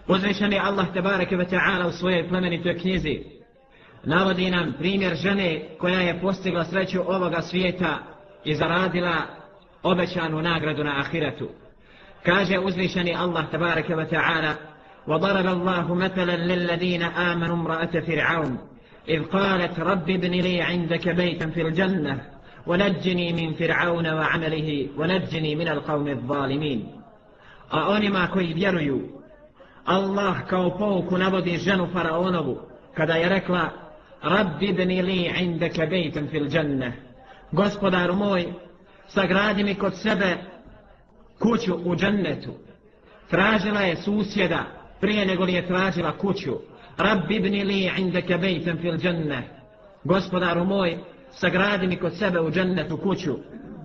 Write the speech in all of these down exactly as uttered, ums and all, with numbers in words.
Uzvišeni Allah tebareke ve ta'ala u svojoj plemenitoj knjizi navodi nam primjer žene koja je postigla sreću ovoga svijeta i zaradila obećanu nagradu na ahiretu. Kaže uzvišeni Allah tebareke ve ta'ala: وَضَرَبَ اللَّهُ مَثَلًا لِلَّذِينَ آمَنُوا امْرَأَةَ فِرْعَوْنَ إِذْ قَالَتْ رَبِّ ابْنِ لِي عِندَكَ بَيْتًا فِي الْجَنَّةِ وَنَجِّنِي مِنْ فِرْعَوْنَ وَعَمَلِهِ وَنَجِّنِي مِنَ الْقَوْمِ الظَّالِمِينَ. A onima koji vjeruju, Allah kao pouku navodi ženu faraonovu kada je rekla: Rabbi ibni li indaka bejtan fil džannah, gospodaru moj, sagradi mi kod sebe kuću u džennetu. Tražila je susjeda prije nego li je tražila kuću. Rabbi ibni li indaka bejtan fil džannah, gospodaru moj, sagradi mi kod sebe u džennetu kuću.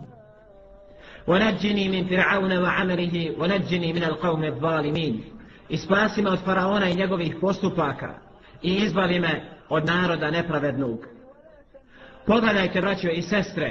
وَنَجِّنِي مِنْ فِرْعَوْنَ وَعَمَلِهِ وَنَجِّنِي مِنَ الْقَوْمِ الظَّالِمِينَ. I spasi me od faraona i njegovih postupaka i izbavi me od naroda nepravednog. Pogledajte, braćo i sestre,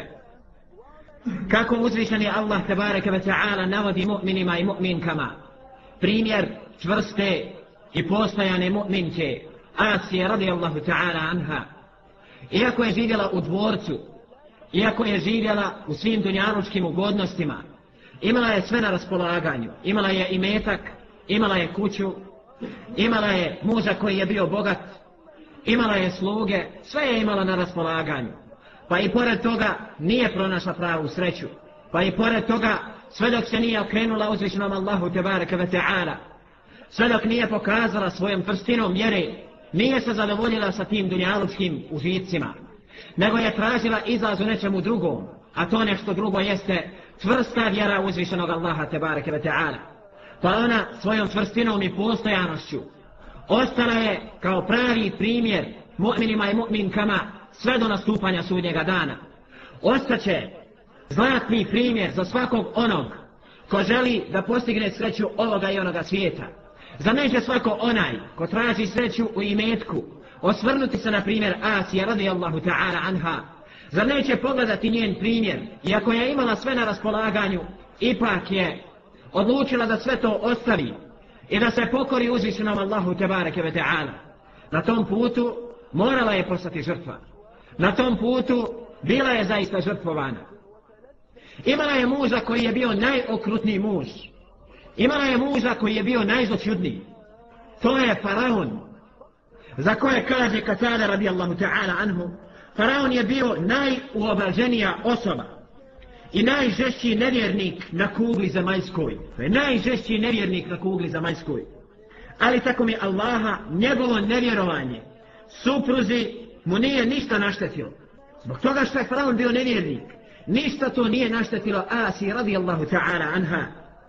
kako uzvišeni Allah tebareke ve ta'ala navodi mu'minima i mu'minkama primjer čvrste i postojane mu'minke Asije radijallahu ta'ala anha. Iako je živjela u dvorcu, iako je živjela u svim dunjalučkim ugodnostima, imala je sve na raspolaganju, imala je imetak, imala je kuću, imala je muža koji je bio bogat, imala je sluge, sve je imala na raspolaganju. Pa i pored toga nije pronašla pravu sreću. Pa i pored toga, sve dok se nije okrenula uzvišenom Allahu tebareke ve ta'ala, sve dok nije pokazala svojom prstinom vjere, nije se zadovoljila sa tim dunjalučkim užicima, nego je tražila izlaz u nečemu drugom, a to nešto drugo jeste čvrsta vjera uzvišenog Allaha tebareke ve ta'ala. Pa ona svojom čvrstinom i postojanošću ostala je kao pravi primjer mu'minima i mu'minkama sve do nastupanja sudnjega dana. Ostaće zlatni primjer za svakog onog ko želi da postigne sreću ovoga i onoga svijeta. Za neće svako onaj ko traži sreću u imetku osvrnuti se na primjer Asije radijallahu ta'ala anha. Zar neće pogledati njen primjer, iako je imala sve na raspolaganju, ipak je odlučila da sve to ostavi i da se pokori uzvišenom Allahu tebareke ve ta'ala. Na tom putu morala je postati žrtva. Na tom putu bila je zaista žrtvovana. Imala je muža koji je bio najokrutniji muž. Imala je muža koji je bio najzloćudniji. To je faraon, za koje kaže Katada radijallahu ta'ala anhu, faraon je bio najuobraženija osoba i najžešći nevjernik na kugli zemaljskoj. To je najžešći nevjernik na kugli zemaljskoj. Ali tako mi Allaha, njegovo nevjerovanje supruzi mu nije ništa naštetilo. Zbog toga što je faraon bio nevjernik, ništa to nije naštetilo Asiji radijallahu ta'ala anha,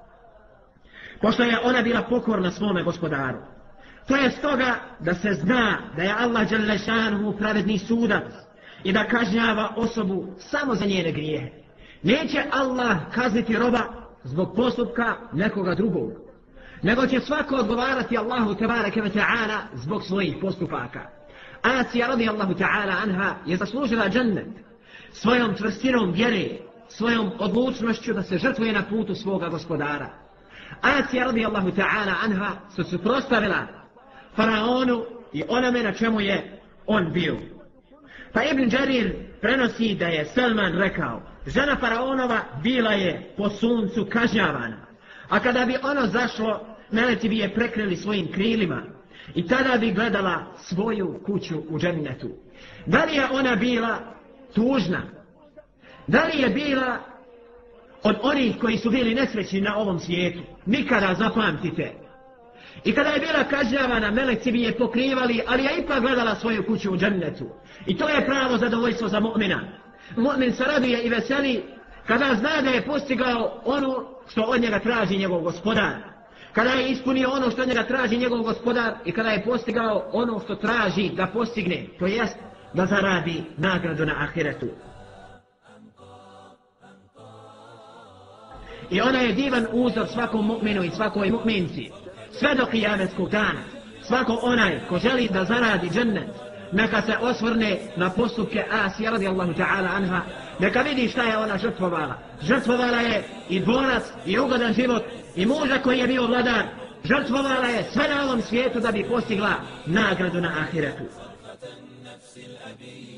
pošto je ona bila pokorna svome gospodaru. To je stoga da se zna da je Allah dželle šanuhu pravedni sudac i da kažnjava osobu samo za njene grijehe. Neće Allah kazniti roba zbog postupka nekoga drugog, nego će svako odgovarati Allahu tebareke ve ta'ala zbog svojih postupaka. Asija radijallahu ta'ala anha je zaslužila džennet svojom čvrstinom vjere, svojom odlučnošću da se žrtvuje na putu svoga gospodara. Asija radijallahu ta'ala anha se suprotstavila faraonu i onome na čemu je on bio. Pa Ibn Đarir prenosi da je Salman rekao: žena faraonova bila je po suncu kažnjavana, a kada bi ono zašlo, meleci bi je prekrili svojim krilima i tada bi gledala svoju kuću u džennetu. Da li je ona bila tužna? Da li je bila od onih koji su bili nesrećni na ovom svijetu? Nikada, zapamtite. I kada je bila kažnjavana, meleci bi je pokrivali, ali je ipak gledala svoju kuću u džennetu. I to je pravo zadovoljstvo za mu'mina. Mu'min se raduje i veseli kada zna da je postigao ono što od njega traži njegov gospodar. Kada je ispunio ono što od njega traži njegov gospodar i kada je postigao ono što traži da postigne, to jest da zaradi nagradu na ahiretu. I ona je divan uzor svakom mu'minu i svakoj mu'minci. Sve do kijameskog dana, svako onaj ko želi da zaradi džennet, neka se osvrne na postupke Asije radijallahu ta'ala anha, neka vidi šta je ona žrtvovala. Žrtvovala je i dvorac, i ugodan život, i muža koji je bio vladar. Žrtvovala je sve na ovom svijetu da bi postigla nagradu na ahiretu.